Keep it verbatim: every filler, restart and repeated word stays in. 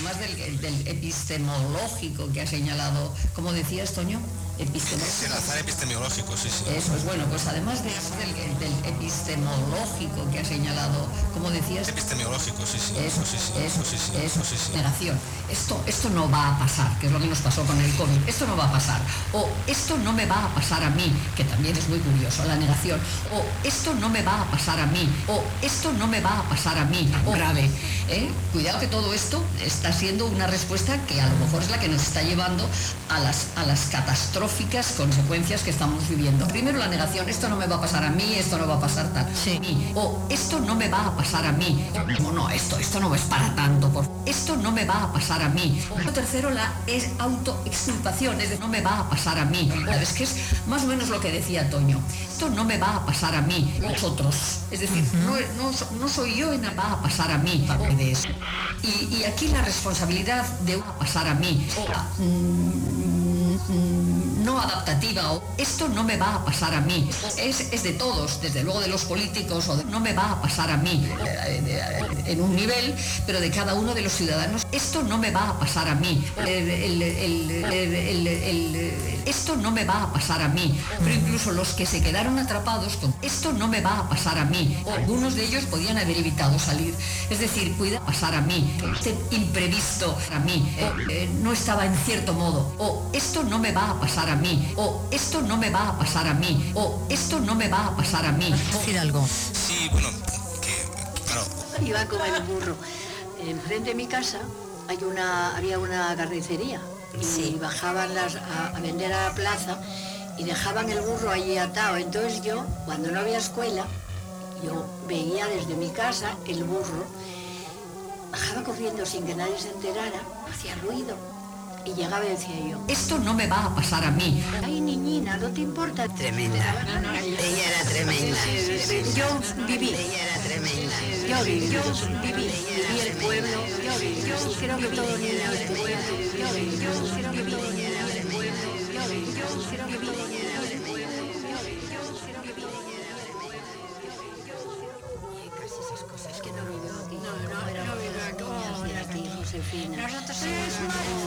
además del, del epistemológico que ha señalado, ¿cómo decías, Toño? Epistemológico. El azar epistemológico, sí, sí. Eso es bueno, pues además de, del, del epistemológico que ha señalado, ¿cómo decías? Epistemológico, sí, sí. Eso, sí, sí. eso, sí, sí. eso, sí, sí. Negación. Esto, esto no va a pasar, que es lo que nos pasó con el COVID. Esto no va a pasar. O esto no me va a pasar a mí, que también es muy curioso, la negación. O esto no me va a pasar a mí. O esto no me va a pasar a mí. O grave. ¿eh? Cuidado que todo esto está siendo una respuesta que a lo mejor es la que nos está llevando a las, a las catastróficas consecuencias que estamos viviendo. Primero la negación, esto no me va a pasar a mí, esto no va a pasar tal. Sí. O esto no me va a pasar a mí. No, no, esto, esto no es para tanto. Por... Esto no me va a pasar a mí. Lo tercero, la es autoexculpación, es de no me va a pasar a mí. Es que es más o menos lo que decía Toño. Esto no me va a pasar a mí, vosotros. Es decir, uh-huh. no, no, no soy yo en la va a pasar a mí. De eso. Y, y aquí la responsabilidad de va a pasar a mí. O, mm, no adaptativa o esto no me va a pasar a mí, es, es de todos, desde luego de los políticos o de, no me va a pasar a mí en un nivel, pero de cada uno de los ciudadanos, esto no me va a pasar a mí, el, el, el, el, el, esto no me va a pasar a mí, pero incluso los que se quedaron atrapados con esto no me va a pasar a mí, o algunos de ellos podían haber evitado salir, es decir, cuida pasar a mí, este imprevisto a mí, eh, eh, no estaba en cierto modo, o esto no me va a pasar a mí, o esto no me va a pasar a mí, o esto no me va a pasar a mí. Decir algo. Sí, bueno, que, claro. Iba con el burro. Enfrente de mi casa hay una, había una carnicería y sí. bajaban las, a, a vender a la plaza y dejaban el burro allí atado. Entonces yo, cuando no había escuela, yo veía desde mi casa el burro, bajaba corriendo sin que nadie se enterara, hacía ruido. Y llegaba y decía yo, esto no me va a pasar a mí. Ay, niñina, ¿no te importa? Tremenda. No, no, ella era tremenda. Yo viví. Ella era tremenda. Yo viví. Yo viví. Viví el pueblo. Yo viví. Yo creo que todo niño del pueblo. Yo viví. Yo creo que todo niño del pueblo. Yo viví. Yo creo que todo niño del pueblo. Yo viví. Yo creo que todo niño del pueblo. Casi esas cosas que no vivió aquí. No, no, no vivió aquí. Niñas de aquí, Josefina. Nosotros somos